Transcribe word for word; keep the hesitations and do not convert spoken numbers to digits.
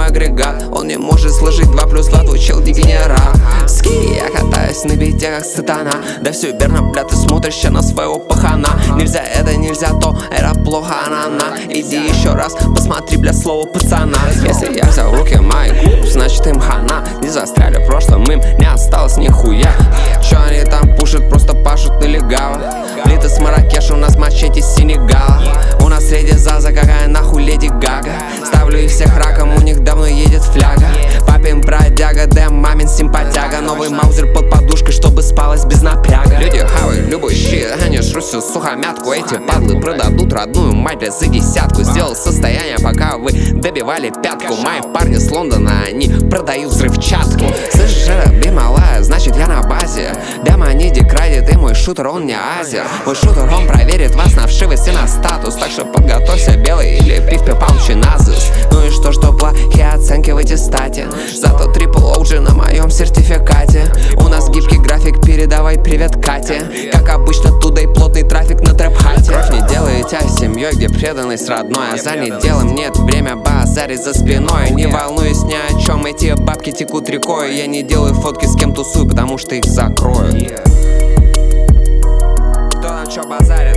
мой агрегат. Он не может сложить два плюс два, твой чел дегенерат. Ски, я катаюсь на бите как сатана. Да все верно, бля, ты смотришь на своего пахана. Нельзя это, нельзя то, это плохо, она, она. Иди еще раз, посмотри, бля, слово пацана. Если я взял в руки майку, значит им хана. Не застряли в прошлом, им не осталось нихуя. Чё они там пушат, просто пашут налегало. Плиты с Маракеша, у нас мачете с Сенегала. У нас среди заза, какая нахуй Леди Гага. Ставлю их всех раком, у них давно едет фляга. Папин бродяга, да мамин симпатяга. Новый маузер под подушкой, чтобы спалось без напряга. Люди хавают любой щит, они жрут всю сухомятку. Эти падлы продадут родную мать за десятку. Сделал состояние, пока вы добивали пятку. Мои парни с Лондона, они продают взрывчатку. Слышишь, это би малая, значит я на базе. Бяма не декрадит, и мой шутер, он не азер. Мой шутер, он проверит вас на вшивость и на статус. Так что подготовься, белый или пиф-пипам-чиназис. Ну и что, что плохие оценки в аттестате. Зато трипл оуджи на моем сертификате. У нас гибкий график, передавай привет Кате. Как обычно, туда и плотный трафик на трэп-хате. Кровь не делает тебя семьей, где преданность родной. А за неделем нет время базарить за спиной. Не волнуюсь ни о чем, эти бабки текут рекой. Я не делаю фотки с кем тусую, потому что их закрою. Кто на чё базарит?